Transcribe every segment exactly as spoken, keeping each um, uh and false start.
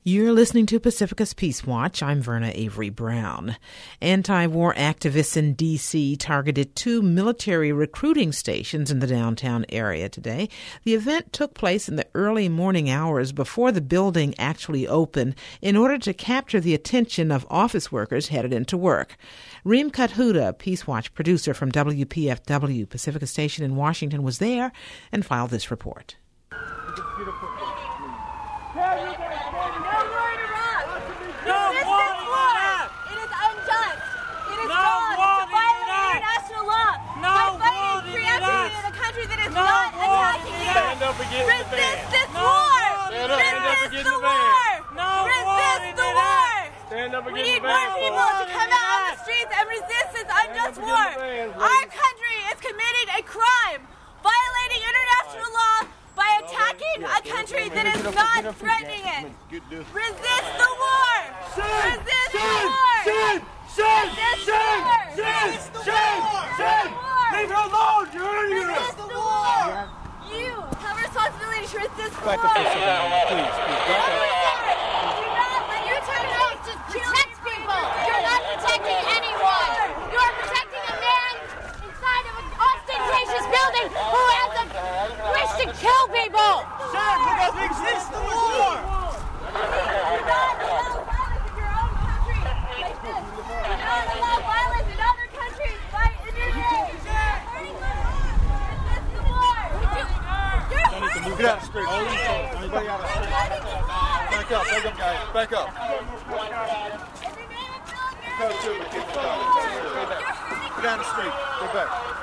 You're listening to Pacifica's Peace Watch. I'm Verna Avery Brown. Anti-war activists in D C targeted two military recruiting stations in the downtown area today. The event took place in the early morning hours before the building actually opened in order to capture the attention of office workers headed into work. Reem Kathuda, Peace Watch producer from W P F W Pacifica Station in Washington, was there and filed this report. Resist this war! Resist the war! Resist the war! We need more people to come out on the streets and resist this unjust war. Our country is committing a crime, violating international law by attacking a country that is not threatening it. Resist the war! Resist the war! Resist the war! Resist the war! Leave her alone! You're hurting her! Resist the war! You have a responsibility to resist the war. Please, please, back up. Do not let your terminate to protect people. You're not protecting anyone. You're protecting a man inside of an ostentatious building who has a wish to kill people. Sir, we don't resist the war. Do not allow violence in your own country like this. Do not allow violence in other countries right in your name. Resist the war. You're hurting Get out of the street. Everybody out of the street. Back up, back up, guys. Back up. Get down the street. Go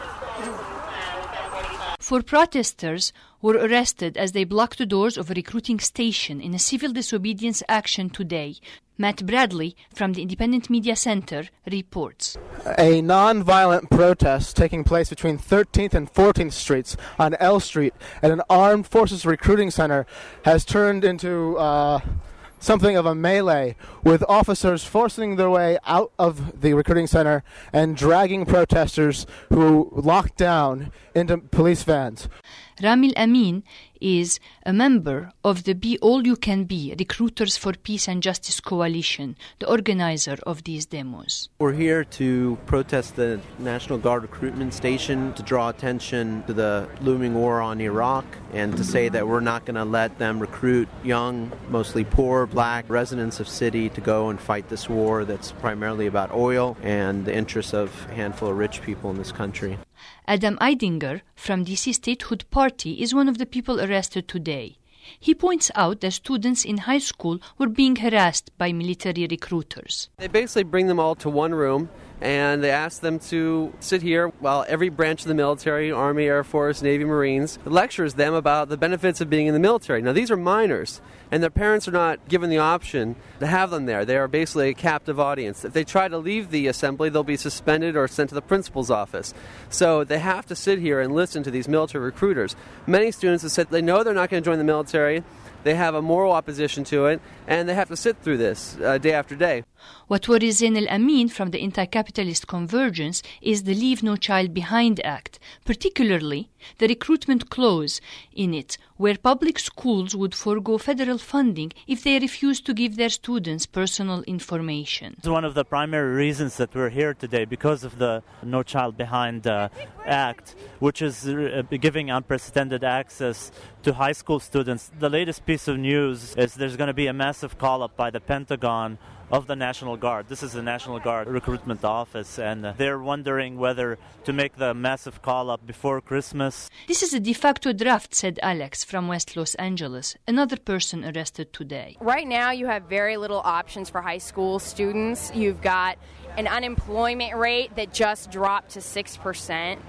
back. Four protesters were arrested as they blocked the doors of a recruiting station in a civil disobedience action today. Matt Bradley from the Independent Media Center reports. A non-violent protest taking place between thirteenth and fourteenth Streets on L Street at an armed forces recruiting center has turned into uh, something of a melee, with officers forcing their way out of the recruiting center and dragging protesters who locked down into police vans. Ramil Amin is a member of the Be All You Can Be Recruiters for Peace and Justice Coalition, the organizer of these demos. We're here to protest the National Guard recruitment station, to draw attention to the looming war on Iraq, and to say that we're not going to let them recruit young, mostly poor, black residents of city to go and fight this war that's primarily about oil and the interests of a handful of rich people in this country. Adam Eidinger from D C Statehood Party is one of the people arrested today. He points out that students in high school were being harassed by military recruiters. They basically bring them all to one room and they ask them to sit here while every branch of the military, Army, Air Force, Navy, Marines, lectures them about the benefits of being in the military. Now, these are minors, and their parents are not given the option to have them there. They are basically a captive audience. If they try to leave the assembly, they'll be suspended or sent to the principal's office. So they have to sit here and listen to these military recruiters. Many students have said they know they're not going to join the military, they have a moral opposition to it, and they have to sit through this uh, day after day. What worries Zain Al-Amin from the Anti-Capitalist Convergence is the Leave No Child Behind Act, particularly the recruitment clause in it, where public schools would forego federal funding if they refuse to give their students personal information. It's one of the primary reasons that we're here today, because of the No Child Behind uh, Act, which is uh, giving unprecedented access to high school students. The latest piece of news is there's going to be a massive call-up by the Pentagon of the National Guard. This is the National Guard Recruitment Office, and they're wondering whether to make the massive call-up before Christmas. This is a de facto draft, said Alex from West Los Angeles, another person arrested today. Right now you have very little options for high school students. You've got an unemployment rate that just dropped to six percent.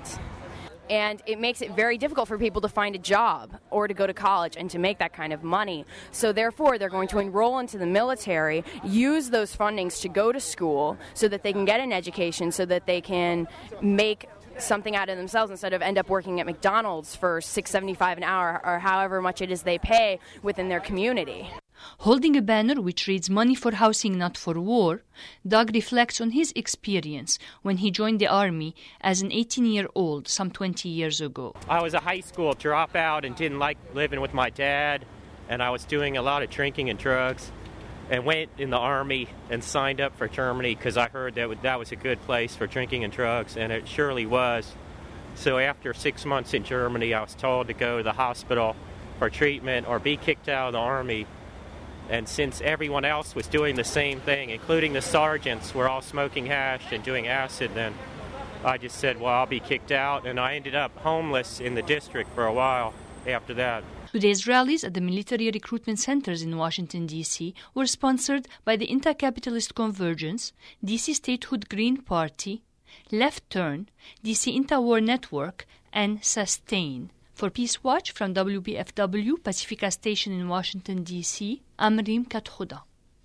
And it makes it very difficult for people to find a job or to go to college and to make that kind of money. So therefore, they're going to enroll into the military, use those fundings to go to school so that they can get an education, so that they can make something out of themselves instead of end up working at McDonald's for six dollars and seventy-five cents an hour or however much it is they pay within their community. Holding a banner which reads "Money for Housing, Not for War," Doug reflects on his experience when he joined the Army as an eighteen-year-old some twenty years ago. I was a high school dropout and didn't like living with my dad, and I was doing a lot of drinking and drugs. and went in the Army and signed up for Germany because I heard that that was a good place for drinking and drugs, and it surely was. So after six months in Germany, I was told to go to the hospital for treatment or be kicked out of the Army. And since everyone else was doing the same thing, including the sergeants, were all smoking hash and doing acid, then I just said, well, I'll be kicked out. And I ended up homeless in the district for a while after that. Today's rallies at the military recruitment centers in Washington, D C were sponsored by the Anti-Capitalist Convergence, D C Statehood Green Party, Left Turn, D C Inter-War Network, and Sustain. For Peace Watch from W B F W Pacifica Station in Washington, D C, I'm Reem Kathuda.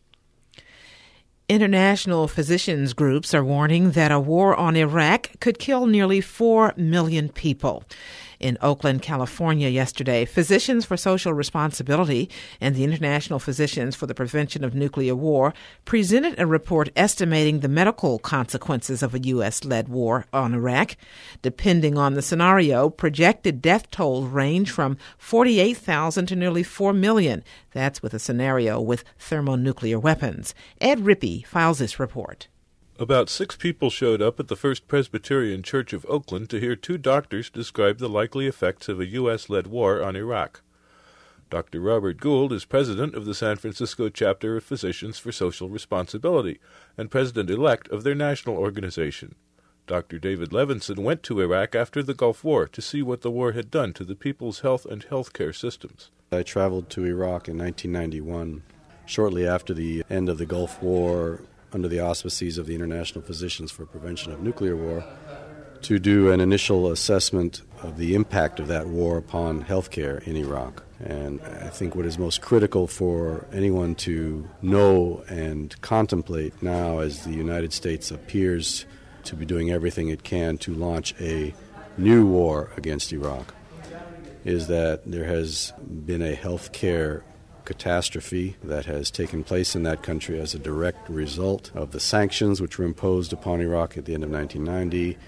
International physicians groups are warning that a war on Iraq could kill nearly four million people. In Oakland, California yesterday, Physicians for Social Responsibility and the International Physicians for the Prevention of Nuclear War presented a report estimating the medical consequences of a U S-led war on Iraq. Depending on the scenario, projected death tolls range from forty-eight thousand to nearly four million. That's with a scenario with thermonuclear weapons. Ed Rippey files this report. About six people showed up at the First Presbyterian Church of Oakland to hear two doctors describe the likely effects of a U S-led war on Iraq. Doctor Robert Gould is president of the San Francisco chapter of Physicians for Social Responsibility and president-elect of their national organization. Doctor David Levinson went to Iraq after the Gulf War to see what the war had done to the people's health and health care systems. I traveled to Iraq in nineteen ninety-one, shortly after the end of the Gulf War, under the auspices of the International Physicians for Prevention of Nuclear War, to do an initial assessment of the impact of that war upon healthcare in Iraq. And I think what is most critical for anyone to know and contemplate now, as the United States appears to be doing everything it can to launch a new war against Iraq, is that there has been a healthcare catastrophe that has taken place in that country as a direct result of the sanctions which were imposed upon Iraq at the end of nineteen ninety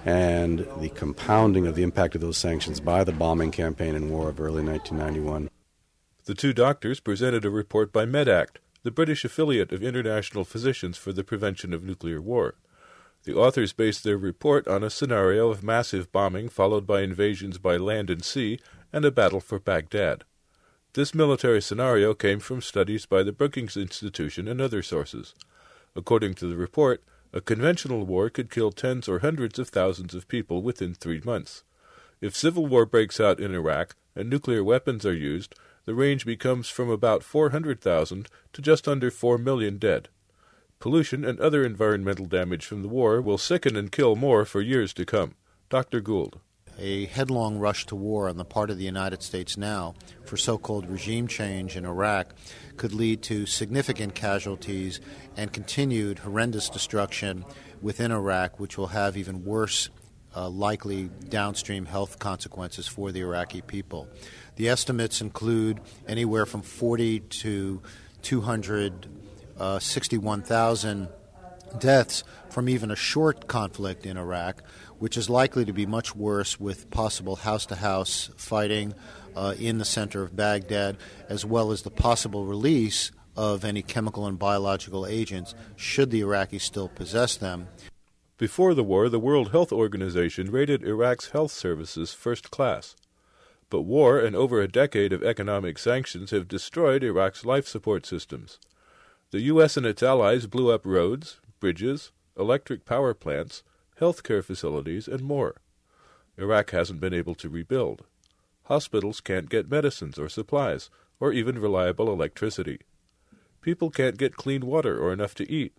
and the compounding of the impact of those sanctions by the bombing campaign and war of early nineteen ninety-one. The two doctors presented a report by MedAct, the British affiliate of International Physicians for the Prevention of Nuclear War. The authors based their report on a scenario of massive bombing followed by invasions by land and sea and a battle for Baghdad. This military scenario came from studies by the Brookings Institution and other sources. According to the report, a conventional war could kill tens or hundreds of thousands of people within three months. If civil war breaks out in Iraq and nuclear weapons are used, the range becomes from about four hundred thousand to just under four million dead. Pollution and other environmental damage from the war will sicken and kill more for years to come. Doctor Gould. A headlong rush to war on the part of the United States now for so-called regime change in Iraq could lead to significant casualties and continued horrendous destruction within Iraq, which will have even worse uh, likely downstream health consequences for the Iraqi people. The estimates include anywhere from forty to two hundred sixty-one thousand deaths from even a short conflict in Iraq, which is likely to be much worse with possible house-to-house fighting uh, in the center of Baghdad, as well as the possible release of any chemical and biological agents, should the Iraqis still possess them. Before the war, the World Health Organization rated Iraq's health services first class. But war and over a decade of economic sanctions have destroyed Iraq's life support systems. The U S and its allies blew up roads, bridges, electric power plants, healthcare facilities, and more. Iraq hasn't been able to rebuild. Hospitals can't get medicines or supplies, or even reliable electricity. People can't get clean water or enough to eat.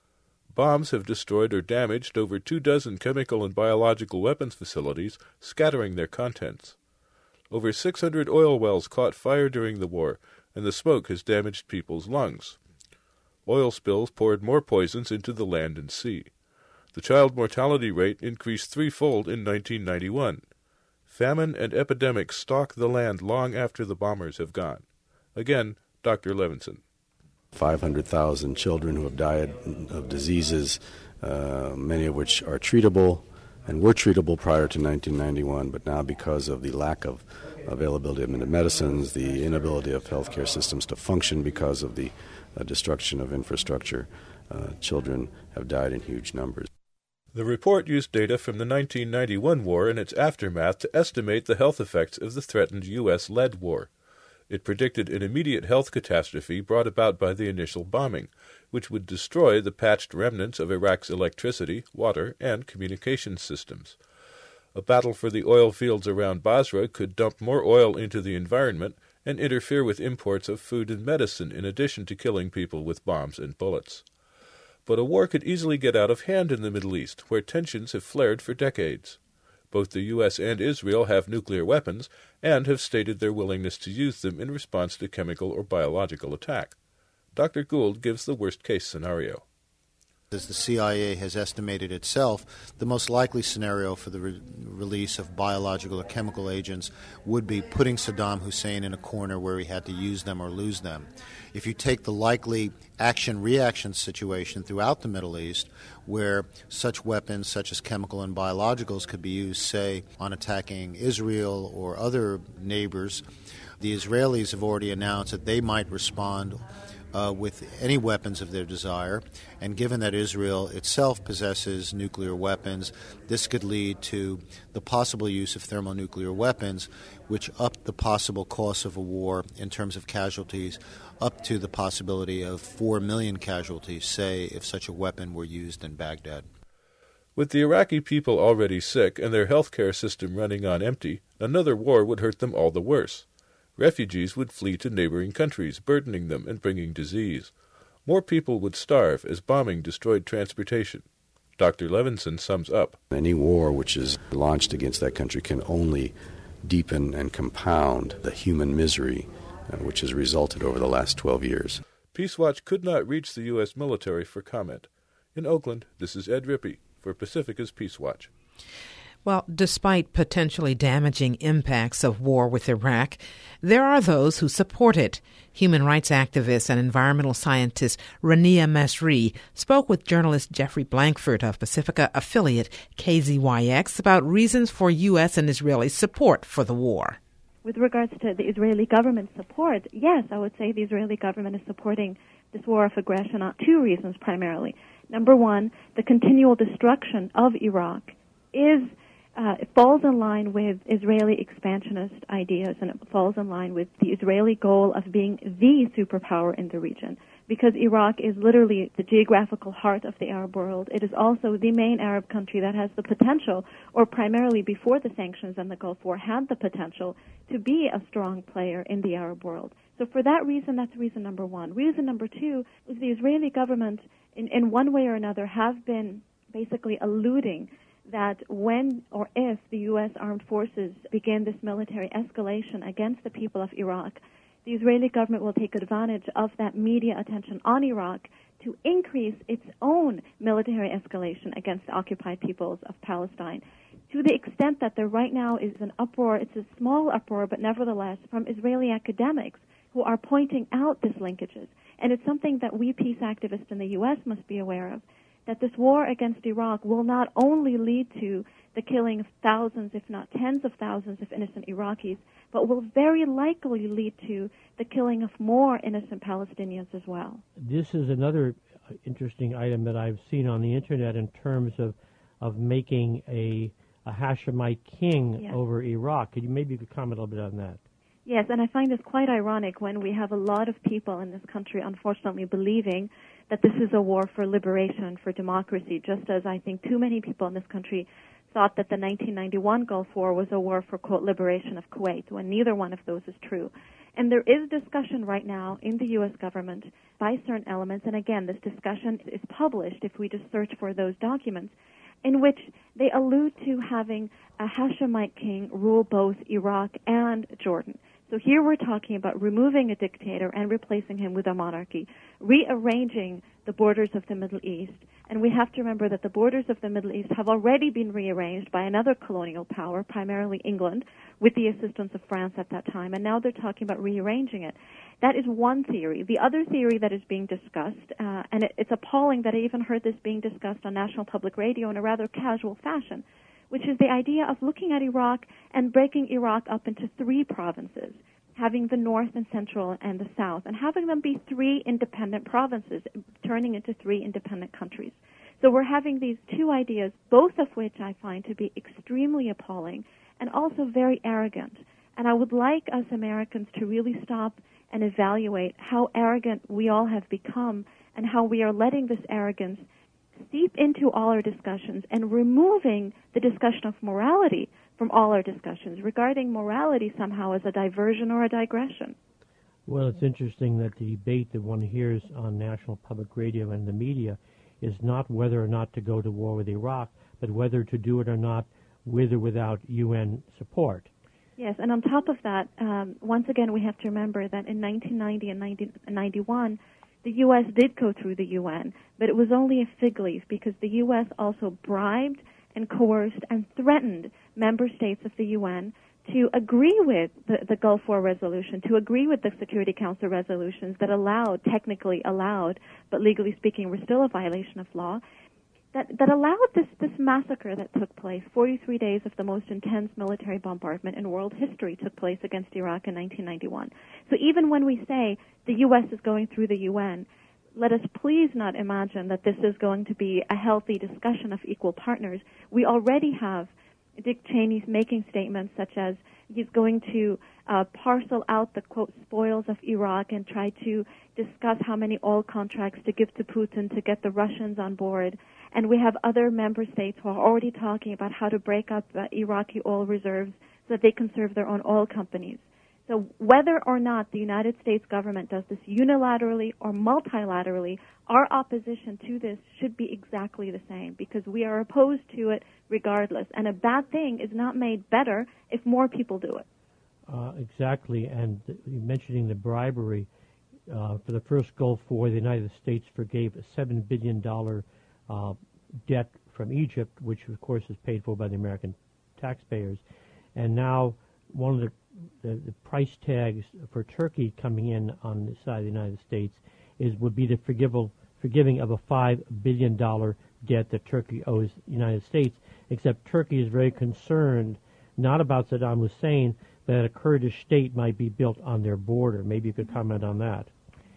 Bombs have destroyed or damaged over two dozen chemical and biological weapons facilities, scattering their contents. Over six hundred oil wells caught fire during the war, and the smoke has damaged people's lungs. Oil spills poured more poisons into the land and sea. The child mortality rate increased threefold in nineteen ninety-one. Famine and epidemics stalk the land long after the bombers have gone. Again, Doctor Levinson. five hundred thousand children who have died of diseases, uh, many of which are treatable and were treatable prior to nineteen ninety-one, but now because of the lack of availability of medicines, the inability of healthcare systems to function because of the uh, destruction of infrastructure. Uh, children have died in huge numbers. The report used data from the nineteen ninety-one war and its aftermath to estimate the health effects of the threatened U S-led war. It predicted an immediate health catastrophe brought about by the initial bombing, which would destroy the patched remnants of Iraq's electricity, water, and communications systems. A battle for the oil fields around Basra could dump more oil into the environment and interfere with imports of food and medicine in addition to killing people with bombs and bullets. But a war could easily get out of hand in the Middle East, where tensions have flared for decades. Both the U S and Israel have nuclear weapons and have stated their willingness to use them in response to chemical or biological attack. Doctor Gould gives the worst-case scenario. As the C I A has estimated itself, the most likely scenario for the re- release of biological or chemical agents would be putting Saddam Hussein in a corner where he had to use them or lose them. If you take the likely action-reaction situation throughout the Middle East, where such weapons such as chemical and biologicals could be used, say, on attacking Israel or other neighbors, the Israelis have already announced that they might respond Uh, with any weapons of their desire, and given that Israel itself possesses nuclear weapons, this could lead to the possible use of thermonuclear weapons, which up the possible cost of a war in terms of casualties up to the possibility of four million casualties, say, if such a weapon were used in Baghdad. With the Iraqi people already sick and their healthcare system running on empty, another war would hurt them all the worse. Refugees would flee to neighboring countries, burdening them and bringing disease. More people would starve as bombing destroyed transportation. Doctor Levinson sums up. Any war which is launched against that country can only deepen and compound the human misery uh, which has resulted over the last twelve years. Peace Watch could not reach the U S military for comment. In Oakland, this is Ed Rippey for Pacifica's Peace Watch. Well, despite potentially damaging impacts of war with Iraq, there are those who support it. Human rights activist and environmental scientist Rania Masri spoke with journalist Jeffrey Blankford of Pacifica affiliate K Z Y X about reasons for U S and Israeli support for the war. With regards to the Israeli government support, yes, I would say the Israeli government is supporting this war of aggression on two reasons primarily. Number one, the continual destruction of Iraq is Uh, it falls in line with Israeli expansionist ideas, and it falls in line with the Israeli goal of being the superpower in the region. Because Iraq is literally the geographical heart of the Arab world, it is also the main Arab country that has the potential, or primarily before the sanctions and the Gulf War, had the potential to be a strong player in the Arab world. So for that reason, that's reason number one. Reason number two is the Israeli government, in, in one way or another, have been basically alluding that when or if the U S armed forces begin this military escalation against the people of Iraq, the Israeli government will take advantage of that media attention on Iraq to increase its own military escalation against the occupied peoples of Palestine, to the extent that there right now is an uproar. It's a small uproar, but nevertheless, from Israeli academics who are pointing out these linkages. And it's something that we peace activists in the U S must be aware of, that this war against Iraq will not only lead to the killing of thousands, if not tens of thousands of innocent Iraqis, but will very likely lead to the killing of more innocent Palestinians as well. This is another interesting item that I've seen on the Internet in terms of, of making a, a Hashemite king yes. over Iraq. Could you maybe comment a little bit on that? Yes, and I find this quite ironic when we have a lot of people in this country, unfortunately, believing that this is a war for liberation, for democracy, just as I think too many people in this country thought that the nineteen ninety-one Gulf War was a war for, quote, liberation of Kuwait, when neither one of those is true. And there is discussion right now in the U S government by certain elements, and again, this discussion is published if we just search for those documents, in which they allude to having a Hashemite king rule both Iraq and Jordan. So here we're talking about removing a dictator and replacing him with a monarchy, rearranging the borders of the Middle East. And we have to remember that the borders of the Middle East have already been rearranged by another colonial power, primarily England, with the assistance of France at that time. And now they're talking about rearranging it. That is one theory. The other theory that is being discussed, uh, and it, it's appalling that I even heard this being discussed on National Public Radio in a rather casual fashion, which is the idea of looking at Iraq and breaking Iraq up into three provinces. having the North and Central and the South, and having them be three independent provinces, turning into three independent countries. So we're having these two ideas, both of which I find to be extremely appalling and also very arrogant. And I would like us Americans to really stop and evaluate how arrogant we all have become and how we are letting this arrogance seep into all our discussions and removing the discussion of morality from all our discussions, regarding morality somehow as a diversion or a digression. Well, it's interesting that the debate that one hears on National Public Radio and the media is not whether or not to go to war with Iraq, but whether to do it or not with or without U N support. Yes, and on top of that, um, once again, we have to remember that in nineteen ninety and nineteen ninety-one, the U S did go through the U N, but it was only a fig leaf because the U S also bribed and coerced and threatened member states of the U N to agree with the, the Gulf War resolution, to agree with the Security Council resolutions that allowed, technically allowed, but legally speaking were still a violation of law, that, that allowed this, this massacre that took place. forty-three days of the most intense military bombardment in world history took place against Iraq in nineteen ninety-one. So even when we say the U S is going through the U N, let us please not imagine that this is going to be a healthy discussion of equal partners. We already have Dick Cheney's making statements such as he's going to uh, parcel out the, quote, spoils of Iraq and try to discuss how many oil contracts to give to Putin to get the Russians on board. And we have other member states who are already talking about how to break up uh, Iraqi oil reserves so that they can serve their own oil companies. So whether or not the United States government does this unilaterally or multilaterally, our opposition to this should be exactly the same because we are opposed to it regardless. And a bad thing is not made better if more people do it. Uh, exactly. And th- mentioning the bribery, uh, for the first Gulf War, the United States forgave a seven billion dollars uh, debt from Egypt, which, of course, is paid for by the American taxpayers. And now one of the The, the price tags for Turkey coming in on the side of the United States is would be the forgivable, forgiving of a five billion dollars debt that Turkey owes the United States, except Turkey is very concerned not about Saddam Hussein, but that a Kurdish state might be built on their border. Maybe you could comment on that.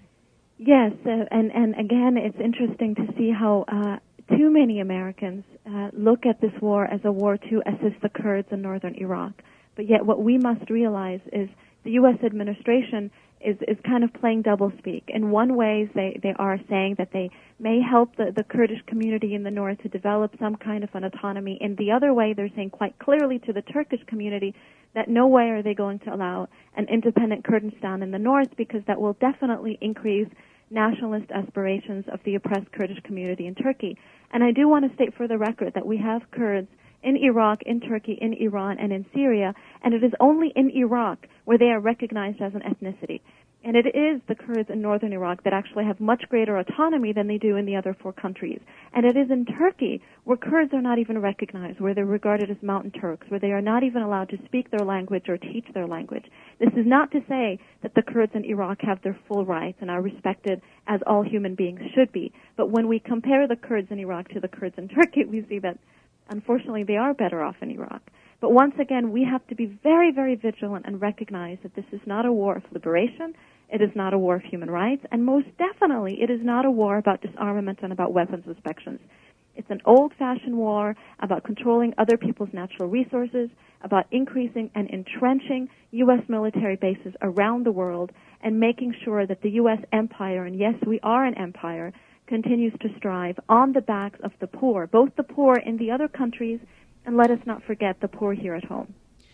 Yes, uh, and, and again, it's interesting to see how uh, too many Americans uh, look at this war as a war to assist the Kurds in northern Iraq. But yet what we must realize is the U S administration is, is kind of playing doublespeak. In one way, they, they are saying that they may help the, the Kurdish community in the north to develop some kind of an autonomy. In the other way, they're saying quite clearly to the Turkish community that no way are they going to allow an independent Kurdistan in the north because that will definitely increase nationalist aspirations of the oppressed Kurdish community in Turkey. And I do want to state for the record that we have Kurds in Iraq, in Turkey, in Iran, and in Syria, and it is only in Iraq where they are recognized as an ethnicity. And it is the Kurds in northern Iraq that actually have much greater autonomy than they do in the other four countries. And it is in Turkey where Kurds are not even recognized, where they're regarded as mountain Turks, where they are not even allowed to speak their language or teach their language. This is not to say that the Kurds in Iraq have their full rights and are respected as all human beings should be. But when we compare the Kurds in Iraq to the Kurds in Turkey, we see that unfortunately, they are better off in Iraq. But once again, we have to be very, very vigilant and recognize that this is not a war of liberation, it is not a war of human rights, and most definitely it is not a war about disarmament and about weapons inspections. It's an old-fashioned war about controlling other people's natural resources, about increasing and entrenching U S military bases around the world, and making sure that the U S empire, and yes, we are an empire, continues to strive on the backs of the poor, both the poor in the other countries, and let us not forget the poor here at home.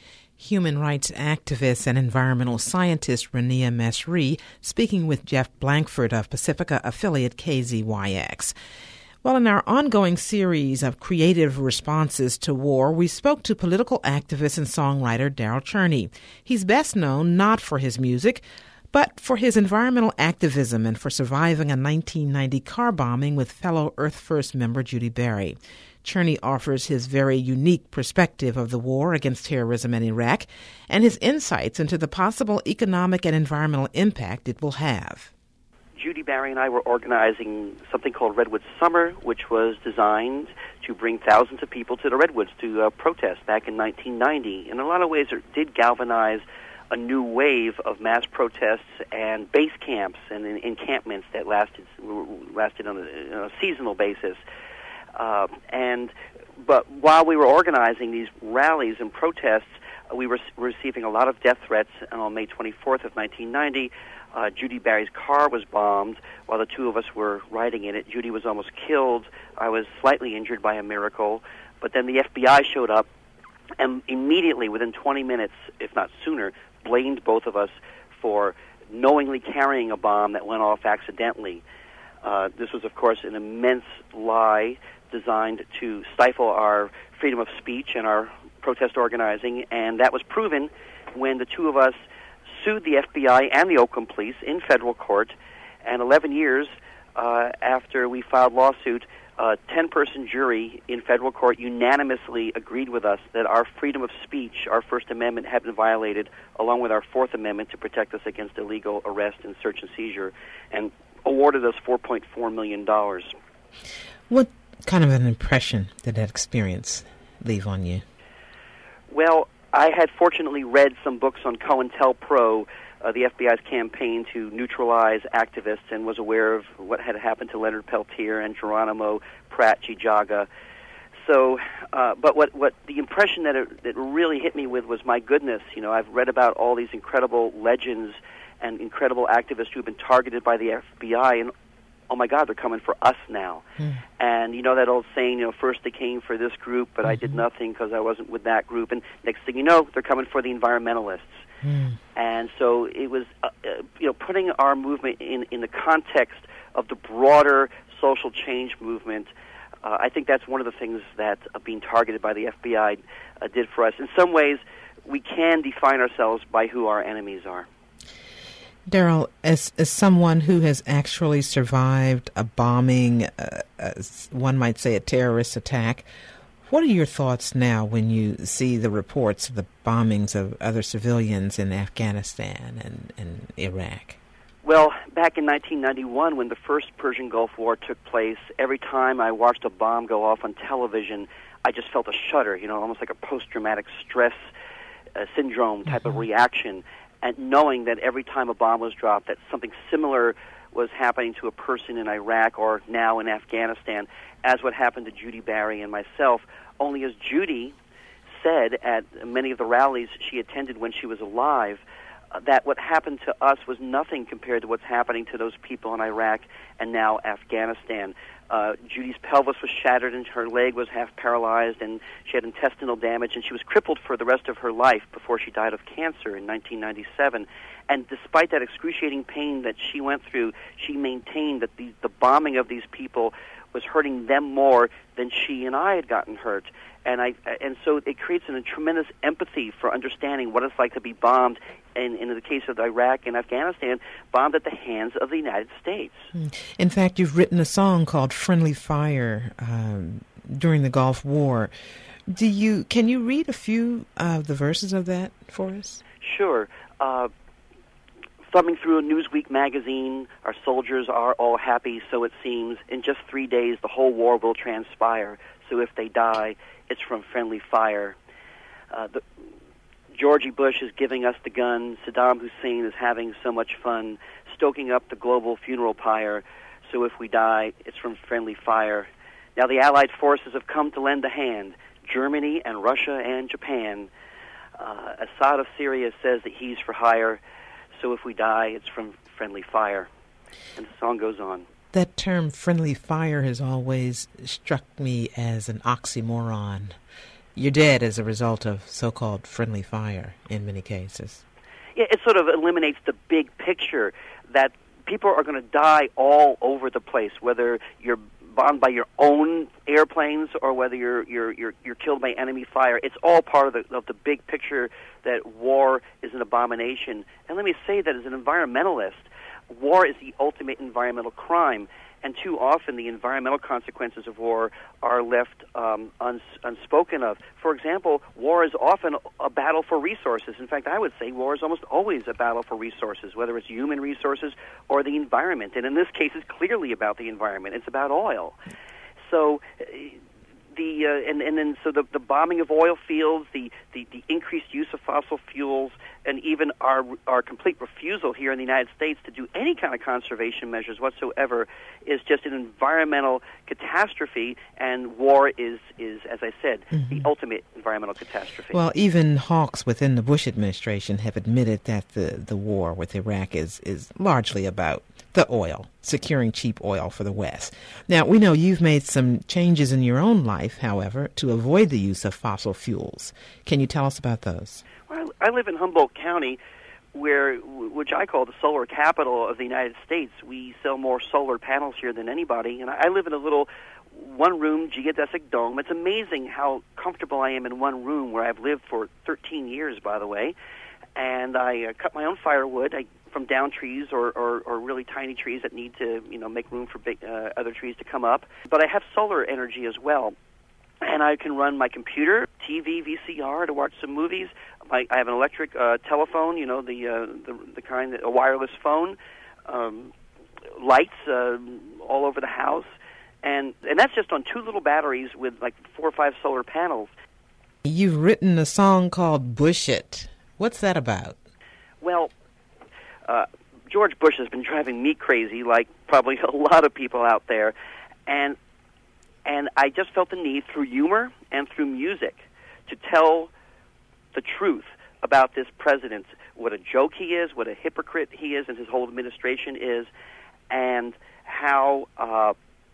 Human rights activist and environmental scientist Rania Masri speaking with Jeff Blankford of Pacifica affiliate K Z Y X. Well, in our ongoing series of creative responses to war, we spoke to political activist and songwriter Daryl Cherney. He's best known not for his music, but for his environmental activism and for surviving a nineteen ninety car bombing with fellow Earth First member Judy Berry. Cherney offers his very unique perspective of the war against terrorism in Iraq and his insights into the possible economic and environmental impact it will have. Judy Berry and I were organizing something called Redwood Summer, which was designed to bring thousands of people to the Redwoods to uh, protest back in nineteen ninety. In a lot of ways, it did galvanize a new wave of mass protests and base camps and encampments that lasted lasted on a, on a seasonal basis. Uh, and but while we were organizing these rallies and protests, uh, we were receiving a lot of death threats. And on May twenty-fourth of nineteen ninety, uh, Judy Barry's car was bombed while the two of us were riding in it. Judy was almost killed. I was slightly injured by a miracle. But then the F B I showed up and immediately, within twenty minutes, if not sooner, blamed both of us for knowingly carrying a bomb that went off accidentally. Uh, this was, of course, an immense lie designed to stifle our freedom of speech and our protest organizing, and that was proven when the two of us sued the F B I and the Oakland Police in federal court, and eleven years uh, after we filed lawsuit, a ten-person jury in federal court unanimously agreed with us that our freedom of speech, our First Amendment, had been violated, along with our Fourth Amendment to protect us against illegal arrest and search and seizure, and awarded us four point four million dollars. What kind of an impression did that experience leave on you? Well, I had fortunately read some books on COINTELPRO, uh, the F B I's campaign to neutralize activists, and was aware of what had happened to Leonard Peltier and Geronimo Pratt-Jijaga. So, uh, but what, what the impression that it, that really hit me with was, my goodness, you know, I've read about all these incredible legends and incredible activists who have been targeted by the F B I, and oh my God, they're coming for us now. Mm. And you know that old saying, you know, first they came for this group, but mm-hmm. I did nothing because I wasn't with that group. And next thing you know, they're coming for the environmentalists. Mm. And so it was, uh, uh, you know, putting our movement in, in the context of the broader social change movement. Uh, I think that's one of the things that uh, being targeted by the F B I uh, did for us. In some ways, we can define ourselves by who our enemies are. Darrell, as, as someone who has actually survived a bombing, uh, as one might say a terrorist attack, what are your thoughts now when you see the reports of the bombings of other civilians in Afghanistan and, and Iraq? Well, back in nineteen ninety-one, when the first Persian Gulf War took place, every time I watched a bomb go off on television, I just felt a shudder, you know, almost like a post-traumatic stress uh, syndrome type mm-hmm. of reaction. And knowing that every time a bomb was dropped, that something similar was happening to a person in Iraq or now in Afghanistan, as what happened to Judy Barry and myself, only as Judy said at many of the rallies she attended when she was alive, uh, that what happened to us was nothing compared to what's happening to those people in Iraq and now Afghanistan. Uh, Judy's pelvis was shattered and her leg was half paralyzed, and she had intestinal damage, and she was crippled for the rest of her life before she died of cancer in nineteen ninety-seven. And despite that excruciating pain that she went through, she maintained that the, the bombing of these people was hurting them more than she and I had gotten hurt. And I and so it creates a tremendous empathy for understanding what it's like to be bombed, and in the case of Iraq and Afghanistan, bombed at the hands of the United States. In fact, you've written a song called "Friendly Fire" um, during the Gulf War. Do you can you read a few of the verses of that for us? Sure. Uh, thumbing through a Newsweek magazine, our soldiers are all happy, so it seems. In just three days, the whole war will transpire. So if they die, it's from friendly fire. Uh, the, Georgie Bush is giving us the gun. Saddam Hussein is having so much fun, stoking up the global funeral pyre. So if we die, it's from friendly fire. Now the Allied forces have come to lend a hand. Germany and Russia and Japan. Uh, Assad of Syria says that he's for hire. So if we die, it's from friendly fire. And the song goes on. That term, friendly fire, has always struck me as an oxymoron. You're dead as a result of so-called friendly fire in many cases. Yeah, it sort of eliminates the big picture that people are going to die all over the place, whether you're bombed by your own airplanes or whether you're you're you're, you're killed by enemy fire. It's all part of the of the big picture that war is an abomination. And let me say that as an environmentalist, war is the ultimate environmental crime, and too often the environmental consequences of war are left um, uns- unspoken of. For example, war is often a battle for resources. In fact, I would say war is almost always a battle for resources, whether it's human resources or the environment. And in this case, it's clearly about the environment. It's about oil. So uh, the uh, and and then so the the bombing of oil fields, the, the the increased use of fossil fuels, and even our our complete refusal here in the United States to do any kind of conservation measures whatsoever is just an environmental catastrophe. And war is is, as I said, mm-hmm. the ultimate environmental catastrophe. Well, even hawks within the Bush administration have admitted that the the war with Iraq is is largely about the oil, securing cheap oil for the West. Now, we know you've made some changes in your own life, however, to avoid the use of fossil fuels. Can you tell us about those? Well, I live in Humboldt County, where which I call the solar capital of the United States. We sell more solar panels here than anybody, and I live in a little one-room geodesic dome. It's amazing how comfortable I am in one room, where I've lived for thirteen years, by the way. And I uh, cut my own firewood. I from down trees or, or, or really tiny trees that need to, you know, make room for big, uh, other trees to come up. But I have solar energy as well. And I can run my computer, T V, V C R to watch some movies. My, I have an electric uh, telephone, you know, the, uh, the the kind, that, a wireless phone, um, lights uh, all over the house. And, and that's just on two little batteries with like four or five solar panels. You've written a song called Bush It. What's that about? Well, Uh, George Bush has been driving me crazy, like probably a lot of people out there, and and I just felt the need through humor and through music to tell the truth about this president, what a joke he is, what a hypocrite he is, and his whole administration is, and how uh,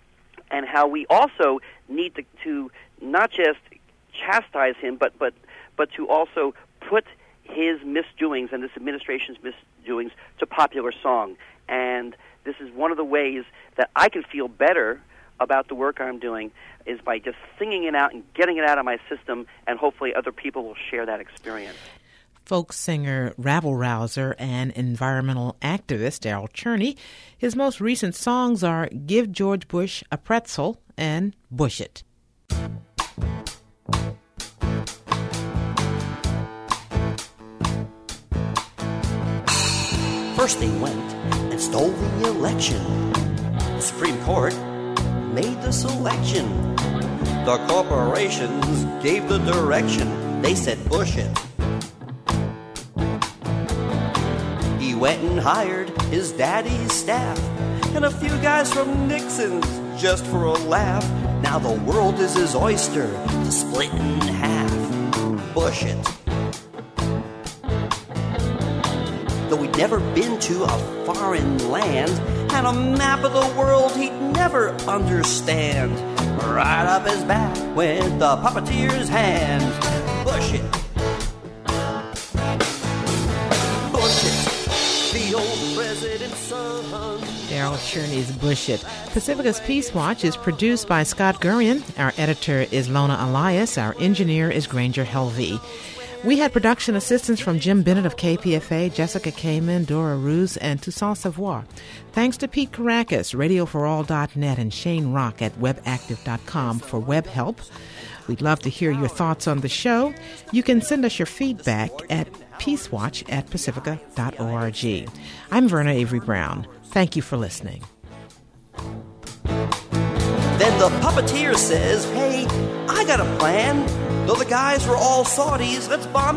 and how we also need to, to not just chastise him, but but but to also put his misdoings and this administration's misdoings to popular song. And this is one of the ways that I can feel better about the work I'm doing, is by just singing it out and getting it out of my system, and hopefully other people will share that experience. Folk singer, rabble-rouser, and environmental activist Darrell Cherney. His most recent songs are Give George Bush a Pretzel and Bush It. First they went and stole the election. The Supreme Court made the selection. The corporations gave the direction. They said Bush it. He went and hired his daddy's staff and a few guys from Nixon's just for a laugh. Now the world is his oyster to split in half. Bush it. Though he'd never been to a foreign land, and a map of the world he'd never understand. Right up his back went the puppeteer's hand. Bush it. Bush it. The old president's son. Darrell Cherney's Bush It. Pacifica's Peace Watch is produced by Scott Gurian. Our editor is Lona Elias. Our engineer is Granger Helvey. We had production assistance from Jim Bennett of K P F A, Jessica Kamen, Dora Ruse, and Toussaint Savoie. Thanks to Pete Caracas, radio for all dot net, and Shane Rock at web active dot com for web help. We'd love to hear your thoughts on the show. You can send us your feedback at peacewatch at pacifica dot org. I'm Verna Avery Brown. Thank you for listening. Then the puppeteer says, hey, I got a plan. Though the guys were all Saudis, let's bomb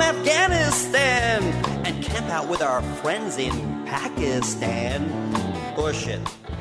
Afghanistan and camp out with our friends in Pakistan. Bush it.